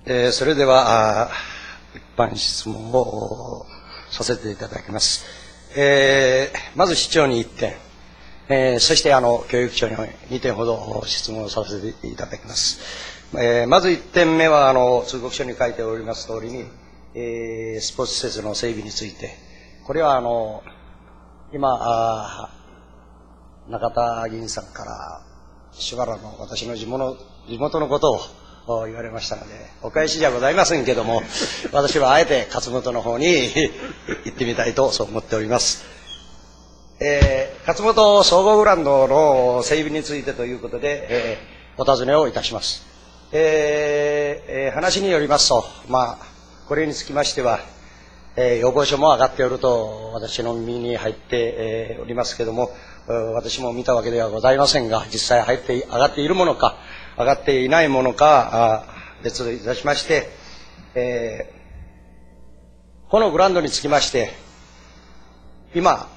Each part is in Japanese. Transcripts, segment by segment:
それでは一般質問をさせていただきます。まず市長に1点、そして教育長に2点ほど質問をさせていただきます。まず1点目は通告書に書いております通りに、スポーツ施設の整備について、これは今中田議員さんからしばらく私の地元のことを言われましたので、お返しじゃございませんけども、私はあえて勝本の方に行ってみたいとそう思っております。勝本総合グラウンドの整備についてということで、お尋ねをいたします。話によりますと、これにつきましては、要望書も上がっておると私の耳に入っておりますけども、私も見たわけではございませんが、実際上がっているものか上がっていないものか別といたしまして、このグラウンドにつきまして今、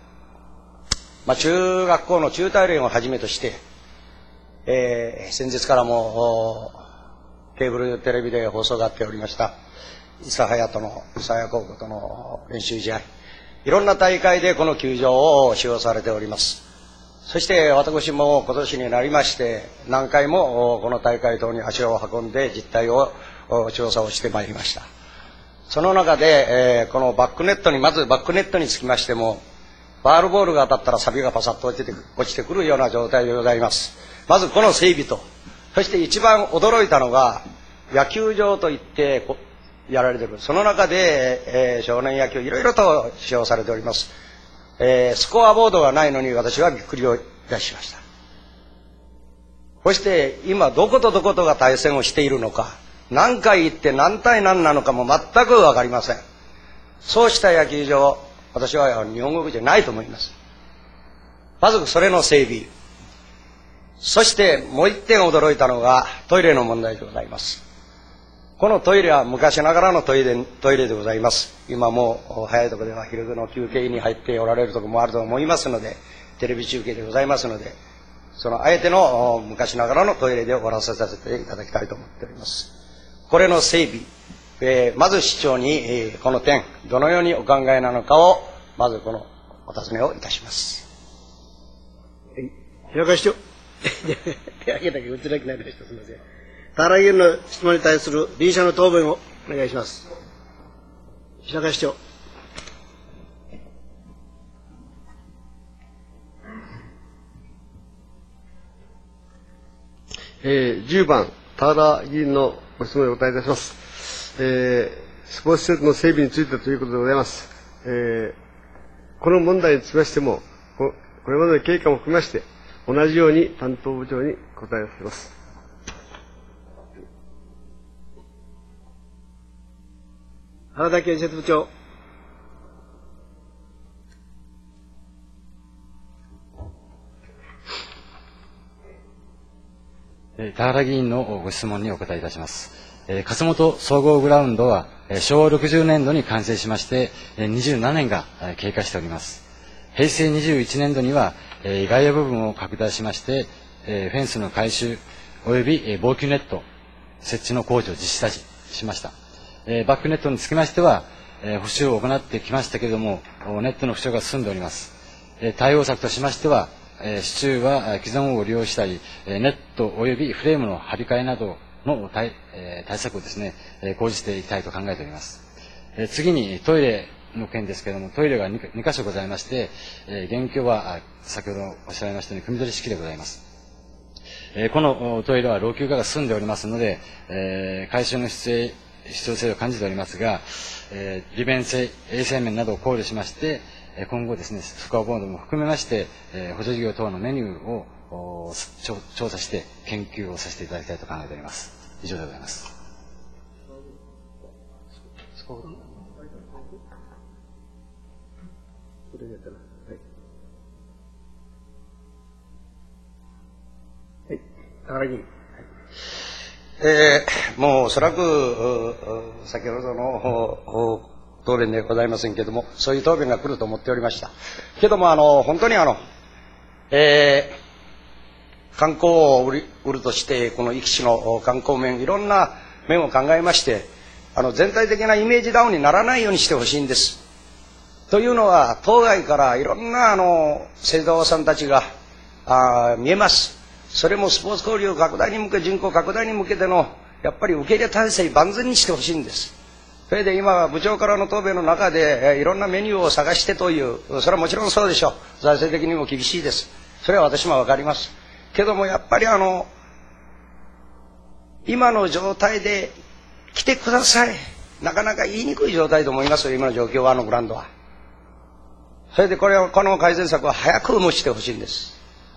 中学校の中大連をはじめとして、先日からもケーブルテレビで放送があっておりました諫早高校との練習試合、いろんな大会でこの球場を使用されております。そして私も今年になりまして何回もこの大会等に足を運んで実態を調査をしてまいりました。その中で、このバックネットにつきましても、ファウルボールが当たったらサビがパサッと落ちてくるような状態でございます。まずこの整備と、そして一番驚いたのが野球場といってやられている、その中で、少年野球いろいろと使用されております。スコアボードがないのに私はびっくりをいたしました。そして今どことどことが対戦をしているのか、何回行って何対何なのかも全く分かりません。そうした野球場、私は日本国じゃないと思います。まずそれの整備、そしてもう一点驚いたのがトイレの問題でございます。このトイレは昔ながらのトイレでございます。今も早いところでは昼の休憩に入っておられるところもあると思いますので、テレビ中継でございますので、そのあえての昔ながらのトイレで終わらせさせていただきたいと思っております。これの整備、まず市長に、この点どのようにお考えなのかをまずお尋ねをいたします。 平川市長手挙げだけ打ちなくなりました。すみません。田原議員の質問に対する臨者の答弁をお願いします。平川市長。 10番、田原議員のご質問にお答えいたします。スポーツ施設の整備についてということでございます。この問題につきましても、これまでの経過も含めまして、同じように担当部長に答えさせます。 原田建設部長。 田原議員のご質問にお答えいたします。勝本総合グラウンドは昭和60年度に完成しまして27年が経過しております。平成21年度には外野部分を拡大しましてフェンスの改修および防球ネット設置の工事を実施しました。バックネットにつきましては補修を行ってきましたけれども、ネットの負傷が進んでおります。対応策としましては支柱は既存を利用したりネットおよびフレームの張り替えなどの対策をですね講じていきたいと考えております。次にトイレの件ですけれども、トイレが 2箇所ございまして、現況は先ほどおっしゃいましたように組取り式でございます。このトイレは老朽化が進んでおりますので、改修の必要性を感じておりますが、利便性、衛生面などを考慮しまして、今後ですね、スコアボードも含めまして、補助事業等のメニューを調査して研究をさせていただきたいと考えております。以上でございます。 田原議員。 もうおそらく先ほどの答弁でございませんけれども、そういう答弁が来ると思っておりましたけども、本当に観光を売るとしてこの壱岐市の観光面いろんな面を考えまして、全体的なイメージダウンにならないようにしてほしいんです。というのは、当該からいろんな政道さんたちが見えます。それもスポーツ交流拡大に向け、人口拡大に向けてのやっぱり受け入れ体制万全にしてほしいんです。それで今部長からの答弁の中でいろんなメニューを探してという、それはもちろんそうでしょう。財政的にも厳しいです。それは私もわかります。けどもやっぱり今の状態で来てください。なかなか言いにくい状態と思いますよ、今の状況はグラウンドは。それでこの改善策は早く無視してほしいんです。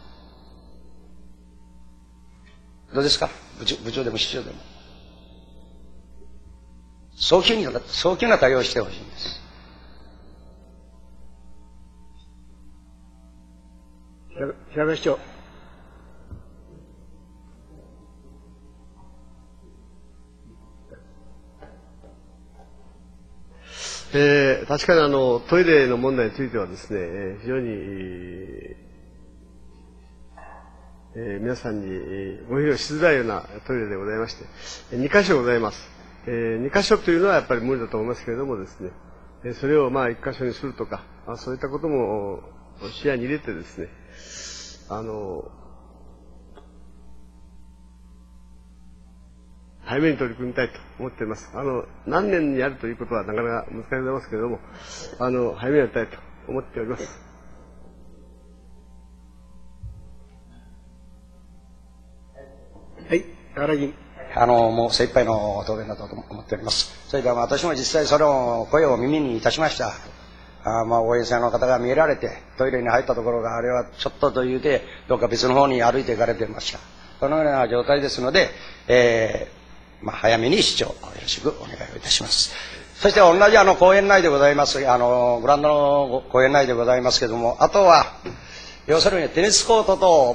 どうですか、部長でも市長でも。早急な対応をしてほしいんです。 平川市長。 確かにトイレの問題についてはですね、非常に、皆さんにご披露しづらいようなトイレでございまして、2箇所ございます。2箇所というのはやっぱり無理だと思いますけれどもですね、それを1箇所にするとか、そういったことも視野に入れてですね、早めに取り組みたいと思っています。何年にやるということはなかなか難しいと思いますけれども、早めにやりたいと思っております。 はい、原議員。 もう精一杯の答弁だと思っております。それでは私も実際その声を耳にいたしました。応援者の方が見えられて、トイレに入ったところがあれはちょっとというで、どっか別の方に歩いていかれていました。そのような状態ですので、早めに市長よろしくお願いをいたします。そして同じ公園内でございます、グラウンドの公園内でございますけれども、あとは要するにテニスコートと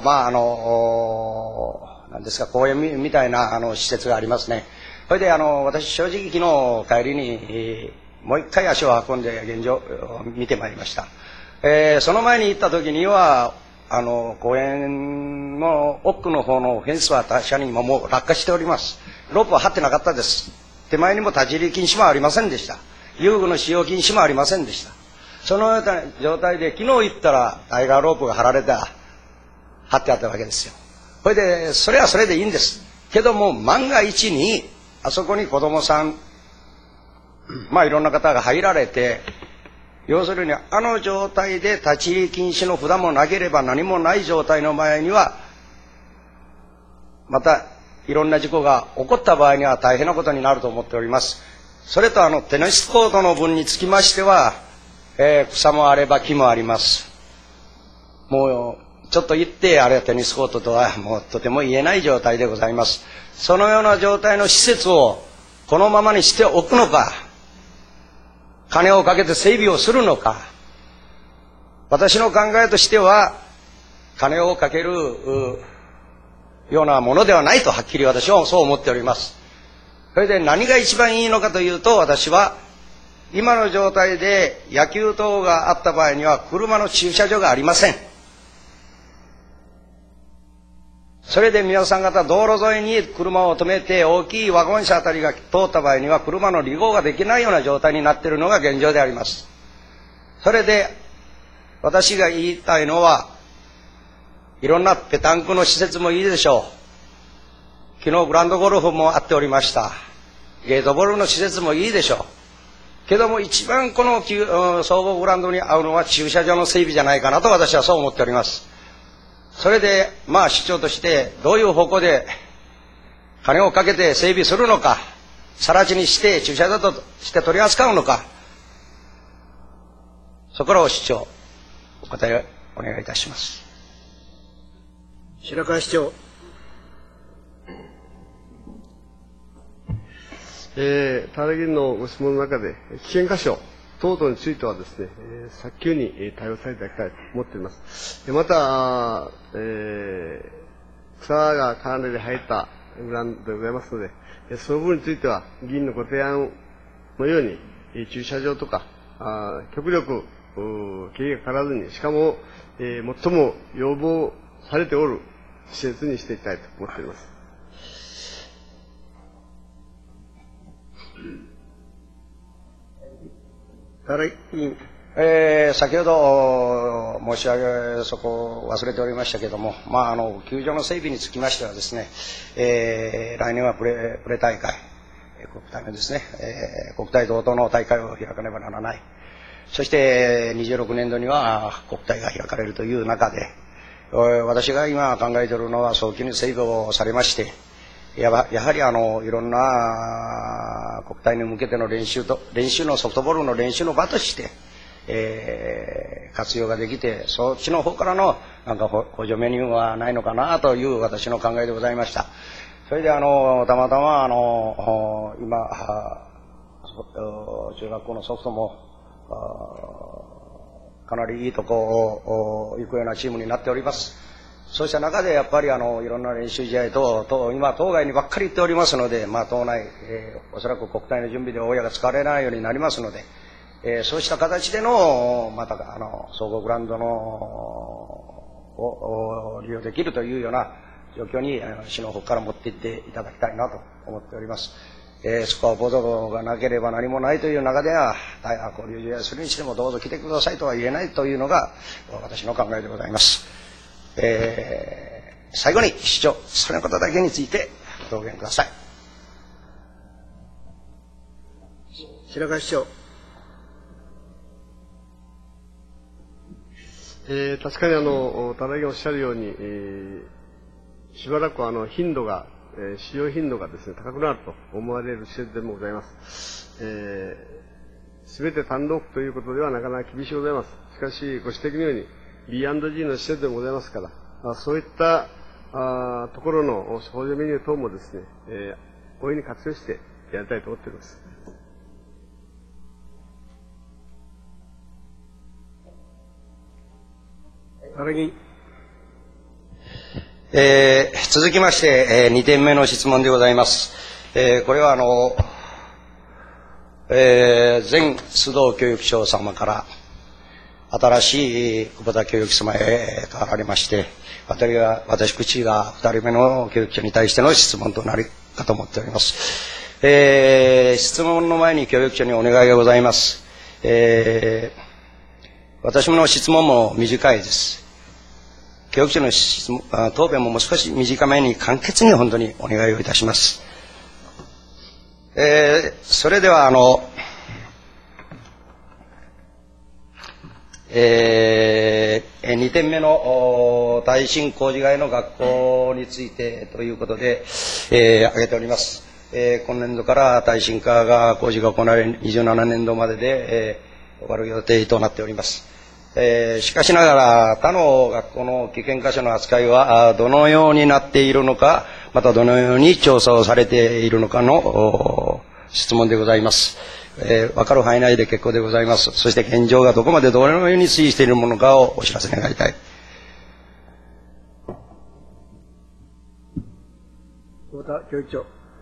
なんですか、公園みたいな施設がありますね。それで私正直昨日帰りに、もう一回足を運んで現状を見てまいりました。その前に行った時には公園の奥の方のフェンスは確かにもう落下しております。ロープは張ってなかったです。手前にも立ち入り禁止もありませんでした。遊具の使用禁止もありませんでした。そのような状態で昨日行ったらタイガーロープが張ってあったわけですよ。それでそれはそれでいいんです。けども万が一にあそこに子供さんいろんな方が入られて、要するに状態で立ち入り禁止の札もなければ何もない状態の前にはまたいろんな事故が起こった場合には大変なことになると思っております。それとテニスコートの分につきましては、草もあれば木もあります。もうちょっと言ってあれはテニスコートとはもうとても言えない状態でございます。そのような状態の施設をこのままにしておくのか、金をかけて整備をするのか。私の考えとしては金をかけるようなものではないとはっきり私はそう思っております。それで何が一番いいのかというと、私は今の状態で野球等があった場合には車の駐車場がありません。それで皆さん方道路沿いに車を止めて大きいワゴン車あたりが通った場合には車の離合ができないような状態になっているのが現状であります。それで私が言いたいのは、いろんなペタンクの施設もいいでしょう。昨日グランドゴルフもあっておりました。ゲートボールの施設もいいでしょう。けども一番この総合グラウンドに合うのは駐車場の整備じゃないかなと私はそう思っております。それで市長としてどういう方向で金をかけて整備するのか、更地にして駐車場として取り扱うのか、そこらを市長お答えお願いいたします。 白川市長。 田原議員のご質問の中で危険箇所等々についてはですね、早急に対応されていただきたいと思っています。また、草がかなり生えたグラウンドでございますので、その部分については議員のご提案のように駐車場とか極力経費がかからずに、しかも、最も要望されておる施設にしていきたいと思っております。 田原議員。 先ほど申し上げ、そこを忘れておりましたけれども、球場の整備につきましてはですね、来年はプレ大会、国体のですね、国体同等の大会を開かねばならない。そして26年度には国体が開かれるという中で、私が今考えているのは早急に整備をされまして、やはりいろんな国体に向けての練習のソフトボールの練習の場として、活用ができて、そっちの方からのなんか補助メニューはないのかなという私の考えでございました。それでたまたま今中学校のソフトもかなりいいとこを行くようなチームになっております。そうした中でやっぱりいろんな練習試合と今当該にばっかり行っておりますので、党内、おそらく国体の準備で親が使われないようになりますので、そうした形でのまた総合グラウンドを利用できるというような状況に市の方から持っていっていただきたいなと思っております。スコアボードがなければ何もないという中では交流試合するにしてもどうぞ来てくださいとは言えないというのが私の考えでございます。最後に市長、それのことだけについてご答弁ください。 白川市長。 確かに田中がおっしゃるように、しばらく頻度が、使用頻度がですね、高くなると思われる施設でもございます。すべて単独ということではなかなか厳しいございます。しかし、ご指摘のように B&G の施設でもございますから、そういったところの補助メニュー等もですね、大いに活用してやりたいと思っております。 続きまして、2点目の質問でございます。これは前須藤教育長様から新しい久保田教育様へ変わられまして、私口が2人目の教育長に対しての質問となるかと思っております。質問の前に教育長にお願いがございます。私の質問も短いです。教育長の答弁ももう少し短めに簡潔に本当にお願いをいたします。それでは2点目の耐震工事外の学校についてということで、挙げております。今年度から耐震化が工事が行われ27年度までで、終わる予定となっております。しかしながら他の学校の危険箇所の扱いはどのようになっているのか、またどのように調査をされているのかの質問でございます。分かる範囲内で結構でございます。そして現状がどこまでどのように推移しているものかをお知らせ願いたい。 太田教育長。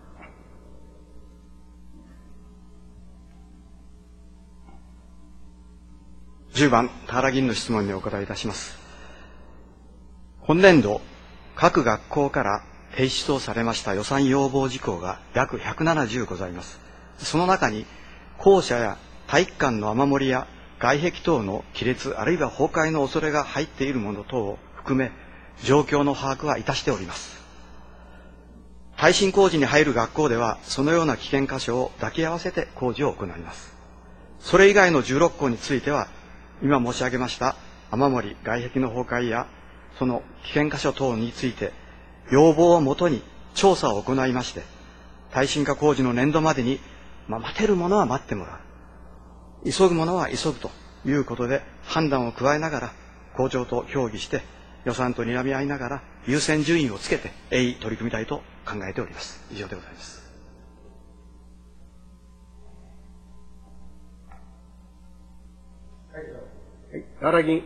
10番、田原議員の質問にお答えいたします。本年度、各学校から提出をされました予算要望事項が約170ございます。その中に、校舎や体育館の雨漏りや外壁等の亀裂あるいは崩壊の恐れが入っているもの等を含め、状況の把握はいたしております。耐震工事に入る学校では、そのような危険箇所を抱き合わせて工事を行います。それ以外の16校については、今申し上げました雨漏り、外壁の崩壊やその危険箇所等について要望をもとに調査を行いまして、耐震化工事の年度までに、待てるものは待ってもらう、急ぐものは急ぐということで判断を加えながら校長と協議して予算と睨み合いながら優先順位をつけて鋭意取り組みたいと考えております。以上でございます。 田議員。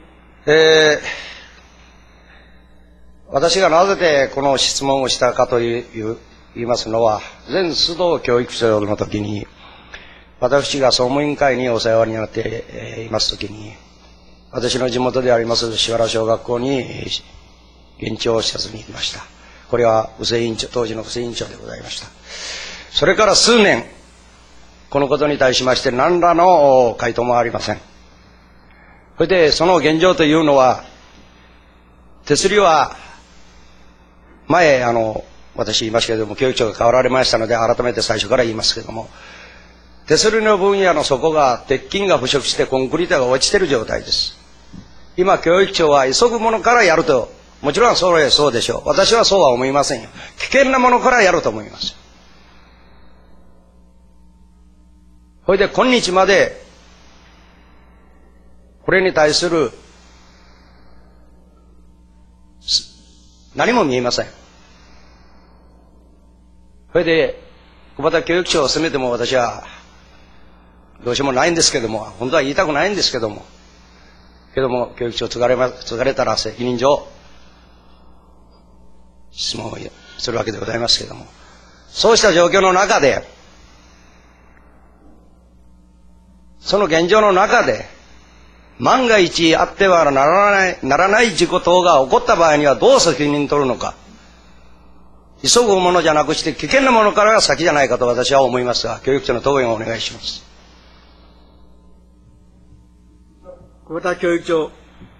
私がなぜこの質問をしたかと言いますのは、前須藤教育長の時に、私が総務委員会にお世話になっています時に、私の地元であります檜原小学校に現地を視察に行きました。これは当時の布施委員長でございました。それから数年、 このことに対しまして何らの回答もありません。それでその現状というのは、手すりは前私言いましたけれども、教育長が変わられましたので改めて最初から言いますけれども、手すりの分野の底が鉄筋が腐食してコンクリートが落ちている状態です。今教育長は急ぐものからやると、もちろんそうでしょう。私はそうは思いませんよ。危険なものからやると思います。それで今日までこれに対する何も見えません。それで小畑教育長を責めても私はどうしようもないんですけども、本当は言いたくないんですけども、教育長継がれたら責任上質問をするわけでございますけれども、そうした状況の中で、その現状の中で、万が一あってはならない事故等が起こった場合にはどう責任取るのか。急ぐものじゃなくして危険なものからが先じゃないかと私は思いますが、教育長の答弁をお願いします。 小畑教育長。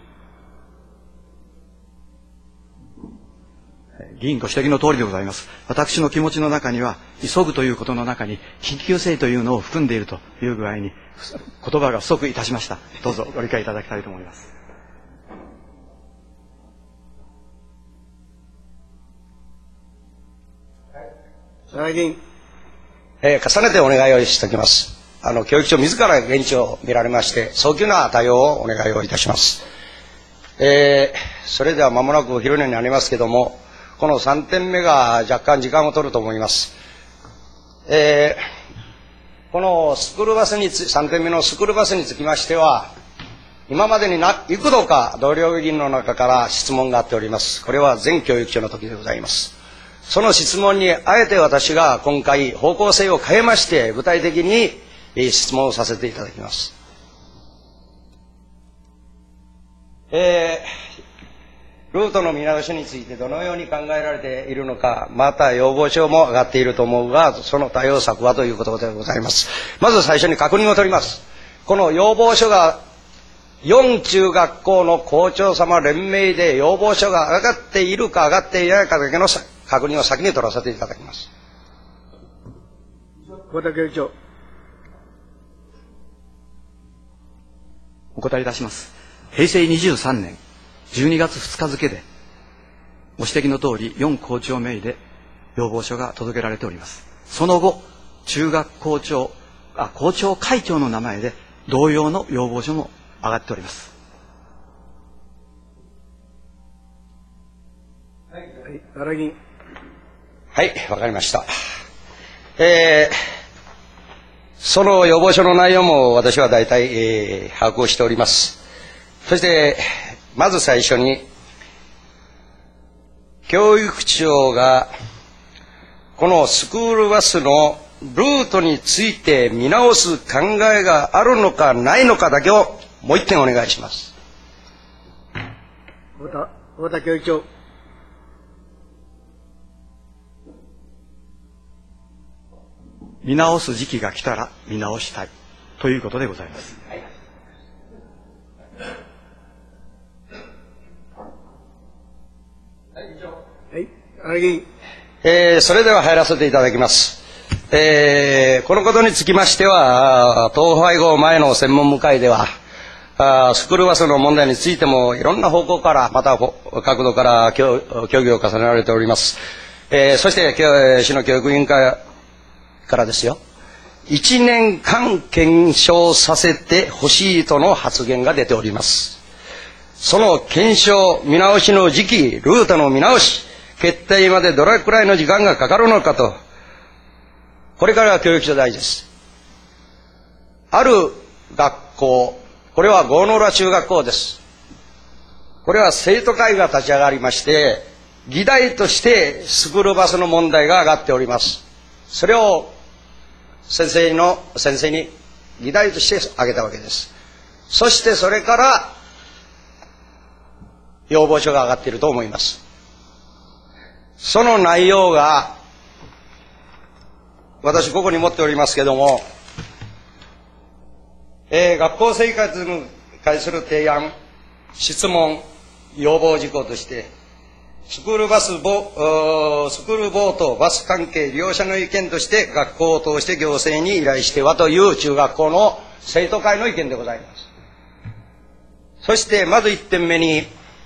議員ご指摘の通りでございます。私の気持ちの中には、急ぐということの中に緊急性というのを含んでいるという具合に言葉が不足いたしました。どうぞご理解いただきたいと思います。 議員。 重ねてお願いをしておきます。教育長自ら現地を見られまして早急な対応をお願いをいたします。それでは間もなくお昼寝になりますけども、この3点目が若干時間を取ると思います。このスクールバス3点目のスクールバスにつきましては、今までに幾度か同僚議員の中から質問があっております。これは前教育長の時でございます。その質問にあえて私が今回方向性を変えまして具体的に質問をさせていただきます。ルートの見直しについてどのように考えられているのか、また要望書も上がっていると思うが、その対応策はということでございます。まず最初に確認を取ります。この要望書が4中学校の校長様連名で要望書が上がっているか上がっていないかだけの確認を先に取らせていただきます。 小畑教育長。 お答えいたします。平成23年12月2日付でご指摘の通り4校長名で要望書が届けられております。その後校長会長の名前で同様の要望書も上がっております。 原議員。 はい、わかりました。その要望書の内容も私は大体、把握をしております。そしてまず最初に教育長がこのスクールバスのルートについて見直す考えがあるのかないのかだけをもう一点お願いします。 太田教育長。 見直す時期が来たら見直したいということでございます。 原議員。 それでは入らせていただきます。このことにつきましては、統廃合前の専門部会では、スクールバスの問題についてもいろんな方向から、また角度から協議を重ねられております。そして市の教育委員会からですよ、1年間検証させてほしいとの発言が出ております。その検証、見直しの時期、ルートの見直し、決定までどれくらいの時間がかかるのかと、これからが教育者大事です。ある学校、これは郷ノ浦中学校です。これは生徒会が立ち上がりまして、議題としてスクールバスの問題が上がっております。それを先生に議題として挙げたわけです。そしてそれから要望書が上がっていると思います。その内容が私ここに持っておりますけども、 学校生活に関する提案、質問、要望事項として、スクールボート、バス関係利用者の意見として学校を通して行政に依頼してはという中学校の生徒会の意見でございます。そしてまず1点目に、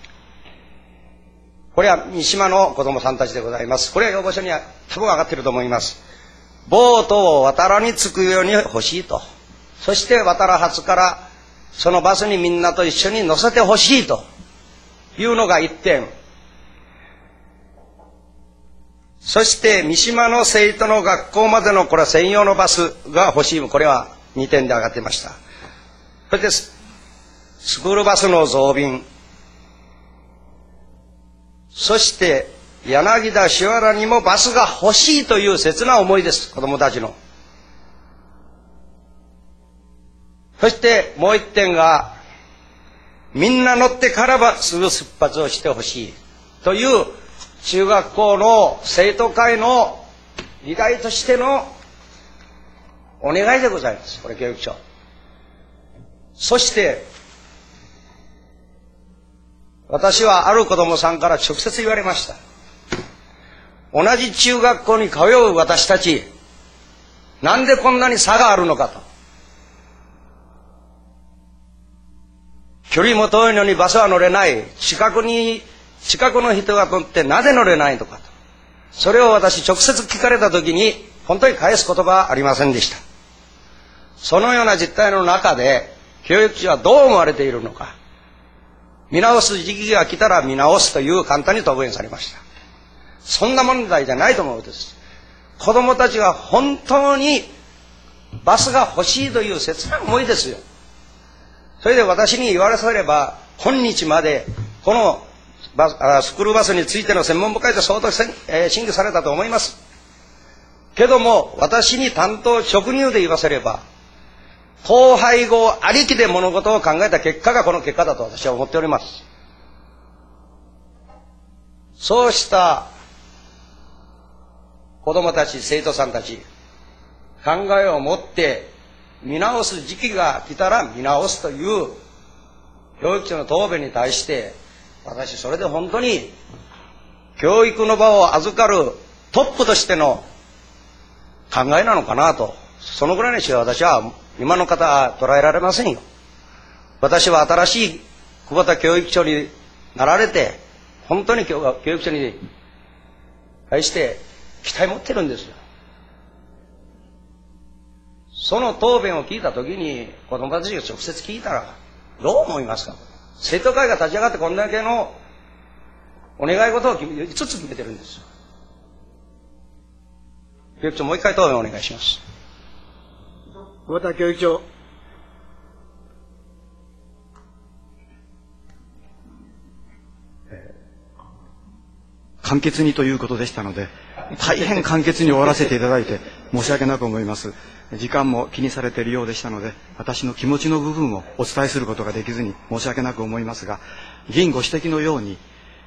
これは三島の子供さんたちでございます。これは要望書には多分上がっていると思います。ボートを渡らに着くように欲しいと。そして渡ら発からそのバスにみんなと一緒に乗せて欲しいというのが1点。そして三島の生徒の学校までのこれは専用のバスが欲しい。これは2点で上がっていました。そしてスクールバスの増便。そして柳田、塩原にもバスが欲しいという切な思いです。子供たちの。そしてもう1点が、みんな乗ってからばすぐ出発をしてほしいという中学校の生徒会の議題としてのお願いでございます。これ教育長。そして私はある子供さんから直接言われました。同じ中学校に通う私たち、なんでこんなに差があるのかと。距離も遠いのにバスは乗れない。近くの人が乗ってなぜ乗れないのかと。それを私直接聞かれたときに、本当に返す言葉はありませんでした。そのような実態の中で、教育長はどう思われているのか。見直す時期が来たら見直すという簡単に答弁されました。そんな問題じゃないと思うんです。子供たちが本当にバスが欲しいという切な思いですよ。それで私に言われされれば、今日までこのスクールバスについての専門部会で相当審議されたと思います。けども私に担当直入で言わせれば、統廃合ありきで物事を考えた結果がこの結果だと私は思っております。そうした子供たち、生徒さんたち、考えを持って見直す時期が来たら見直すという教育長の答弁に対して、私それで本当に教育の場を預かるトップとしての考えなのかなと、そのぐらいにしか私は今の方は捉えられませんよ。私は新しい久保田教育長になられて、本当に教育長に対して期待持ってるんですよ。その答弁を聞いたときに、子供たちが直接聞いたらどう思いますか。生徒会が立ち上がってこんだけのお願い事を5つ決めてるんですよ。教育長、もう一回答弁お願いします。 久保田教育長。 簡潔にということでしたので、大変簡潔に終わらせていただいて申し訳なく思います。時間も気にされているようでしたので、私の気持ちの部分をお伝えすることができずに申し訳なく思いますが、議員ご指摘のように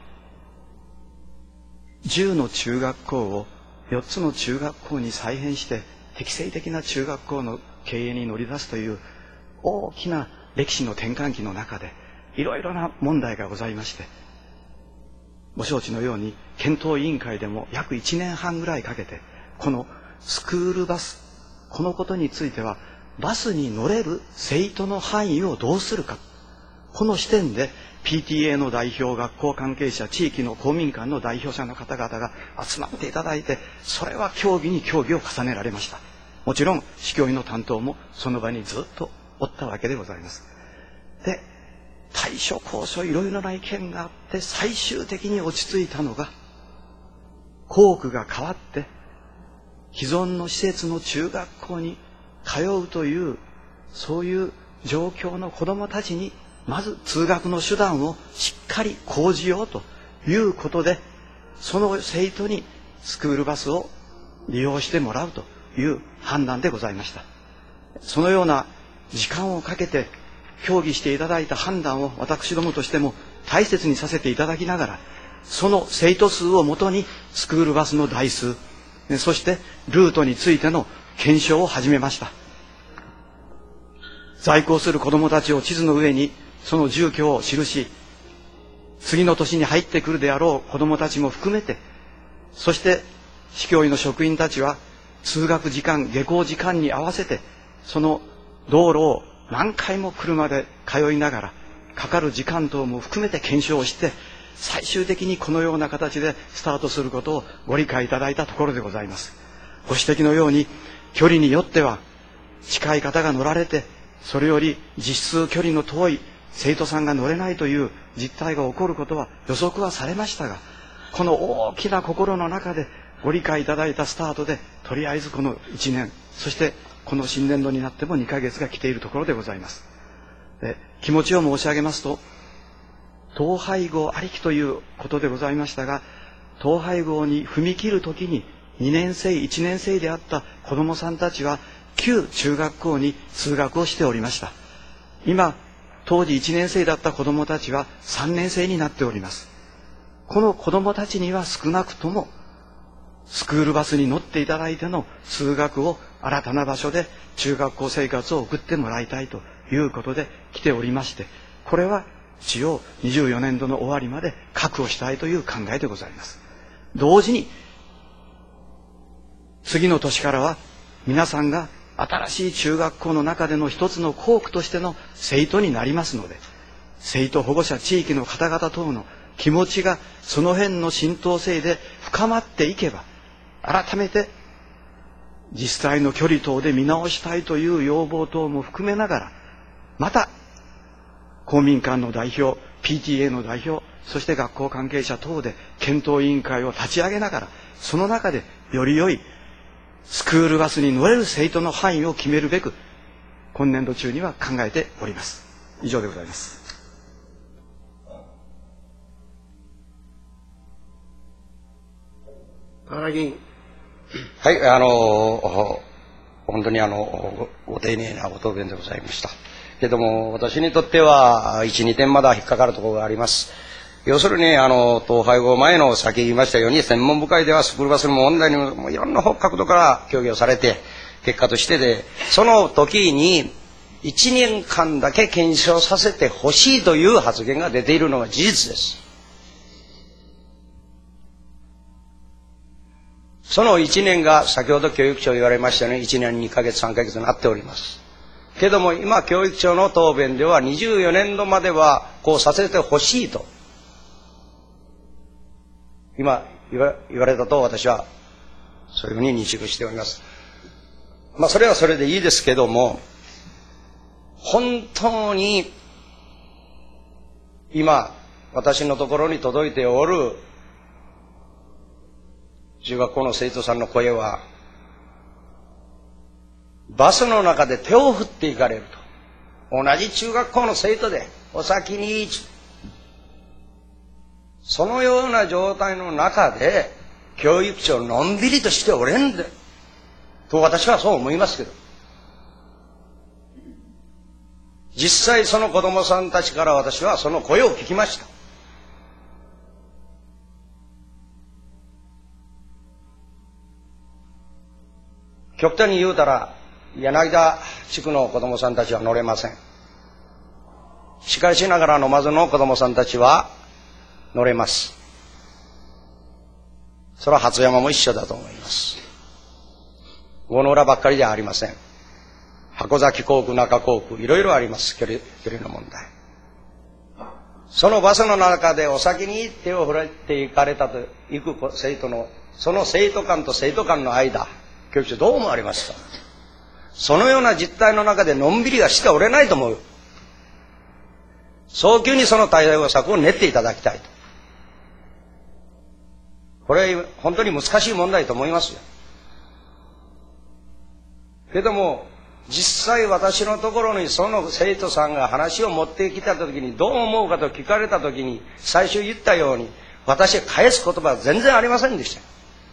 10の中学校を4つの中学校に再編して適正的な中学校の経営に乗り出すという大きな歴史の転換期の中でいろいろな問題がございまして、ご承知のように検討委員会でも約1年半ぐらいかけて、このスクールバス、このことについてはバスに乗れる生徒の範囲をどうするか、この視点で PTA の代表、学校関係者、地域の公民館の代表者の方々が集まっていただいて、それは協議に協議を重ねられました。もちろん市教委の担当もその場にずっとおったわけでございます。で、対処交渉いろいろな意見があって最終的に落ち着いたのが、校区が変わって既存の施設の中学校に通うという、そういう状況の子どもたちにまず通学の手段をしっかり講じようということで、その生徒にスクールバスを利用してもらうという判断でございました。そのような時間をかけて協議していただいた判断を私どもとしても大切にさせていただきながら、その生徒数をもとにスクールバスの台数、そしてルートについての検証を始めました。 在校する子どもたちを地図の上にその住居を記し、次の年に入ってくるであろう子どもたちも含めて、そして市教委の職員たちは通学時間、下校時間に合わせてその道路を何回も車で通いながらかかる時間等も含めて検証して、最終的にこのような形でスタートすることをご理解いただいたところでございます。ご指摘のように距離によっては近い方が乗られて、それより実数距離の遠い生徒さんが乗れないという実態が起こることは予測はされましたが、この大きな心の中でご理解いただいたスタートで、とりあえずこの1年、そしてこの新年度になっても2ヶ月が来ているところでございます。気持ちを申し上げますと、統廃合ありきということでございましたが、統廃合に踏み切るときに2年生、1年生であった子どもさんたちは旧中学校に通学をしておりました。今、当時1年生だった子どもたちは3年生になっております。この子どもたちには少なくともスクールバスに乗っていただいての通学を新たな場所で中学校生活を送ってもらいたいということで来ておりまして、これは一応24年度の終わりまで確保したいという考えでございます。同時に次の年からは皆さんが新しい中学校の中での一つの校区としての生徒になりますので、生徒保護者地域の方々等の気持ちがその辺の浸透性で深まっていけば、改めて実際の距離等で見直したいという要望等も含めながら、また公民館の代表、PTA の代表、そして学校関係者等で検討委員会を立ち上げながら、その中でより良いスクールバスに乗れる生徒の範囲を決めるべく、今年度中には考えております。以上でございます。 原議員。 はい、本当にご丁寧なご答弁でございました。けども、私にとっては、1、2点まだ引っかかるところがあります。要するに、統廃合前の先言いましたように、専門部会ではスクールバスの問題にもいろんな角度から協議をされて、結果としてで、その時に、1年間だけ検証させてほしいという発言が出ているのが事実です。その1年が先ほど教育長言われましたように1年2ヶ月3ヶ月になっております。けども今教育長の答弁では24年度まではこうさせてほしいと今言われたと私はそういうふうに認識しております。それはそれでいいですけども、本当に今私のところに届いておる中学校の生徒さんの声は、バスの中で手を振っていかれると。同じ中学校の生徒でお先に、そのような状態の中で教育長のんびりとしておれんでと私はそう思いますけど、実際その子供さんたちから私はその声を聞きました。極端に言うたら柳田地区の子供さんたちは乗れません。しかしながら沼津の子供さんたちは乗れます。それは初山も一緒だと思います。郷の浦ばっかりではありません。箱崎校区、中校区、いろいろあります。距離の問題。そのバスの中でお先に手を振られていかれたと行く生徒の、その生徒間と生徒間の間、教育長どう思われますか。そのような実態の中でのんびりはしておれないと思う。早急にその対応策を練っていただきたいと。これ本当に難しい問題と思いますよ。けども実際私のところにその生徒さんが話を持ってきた時にどう思うかと聞かれた時に、最初言ったように私は返す言葉は全然ありませんでした。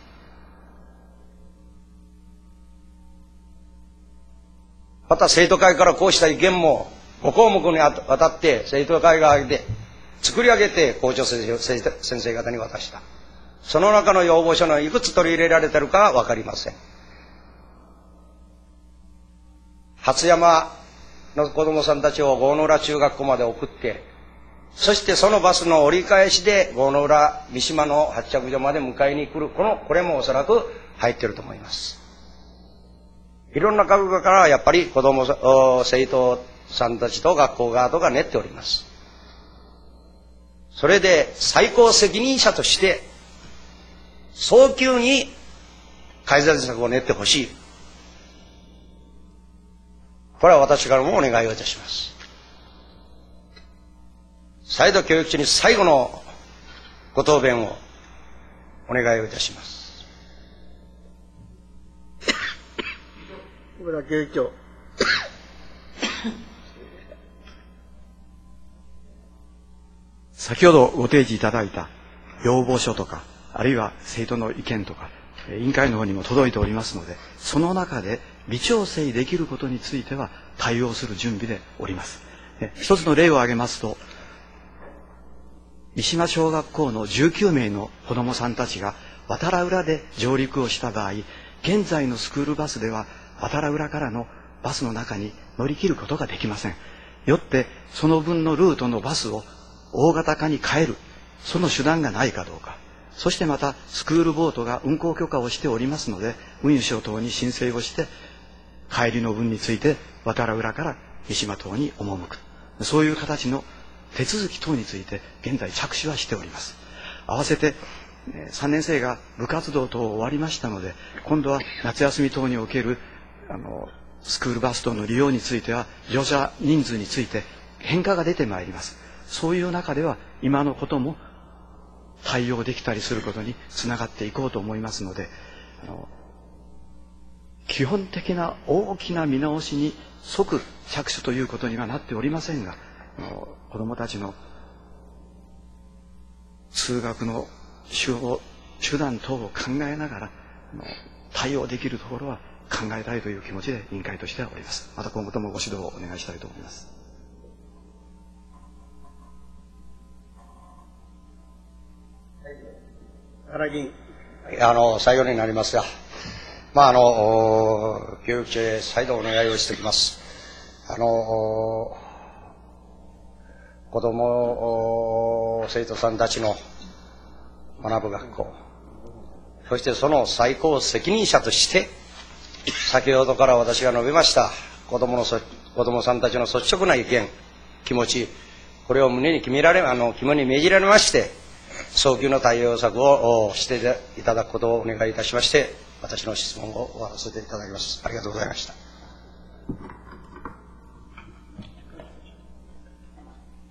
また生徒会からこうした意見も5項目にわたって生徒会が挙げて作り上げて校長先生方に渡した。その中の要望書のいくつ取り入れられているかは分かりません。初山の子供さんたちを郷野浦中学校まで送って、そしてそのバスの折り返しで郷野浦三島の発着所まで迎えに来る、これもおそらく入ってると思います。いろんな角度からやっぱり生徒さんたちと学校側とか練っております。それで最高責任者として早急に改善策を練ってほしい。これは私からもお願いをいたします。再度教育長に最後のご答弁をお願いをいたします。 小倉教育長。 先ほどご提示いただいた要望書とか、あるいは生徒の意見とか、委員会の方にも届いておりますので、その中で微調整できることについては対応する準備でおります。一つの例を挙げますと、三島小学校の19名の子どもさんたちが渡良浦で上陸をした場合、現在のスクールバスでは渡良浦からのバスの中に乗り切ることができません。よってその分のルートのバスを大型化に変える、その手段がないかどうか。そしてまたスクールボートが運航許可をしておりますので、運輸省等に申請をして帰りの分について渡良浦から三島等に赴く、そういう形の手続き等について現在着手はしております。合わせて3年生が部活動等終わりましたので、今度は夏休み等におけるスクールバス等の利用については乗車人数について変化が出てまいります。そういう中では今のことも対応できたりすることにつながっていこうと思いますので、基本的な大きな見直しに即着手ということにはなっておりませんが、子どもたちの通学の手段等を考えながら対応できるところは考えたいという気持ちで委員会としてはおります。また今後ともご指導をお願いしたいと思います。 原議員。 最後になりますが、教育長へ再度お願いをしておきます。子ども生徒さんたちの学ぶ学校、そしてその最高責任者として先ほどから私が述べました子どもさんたちの率直な意見、気持ち、これを胸に肝に銘じられまして、早急の対応策をしていただくことをお願いいたしまして、私の質問を終わらせていただきます。ありがとうございました。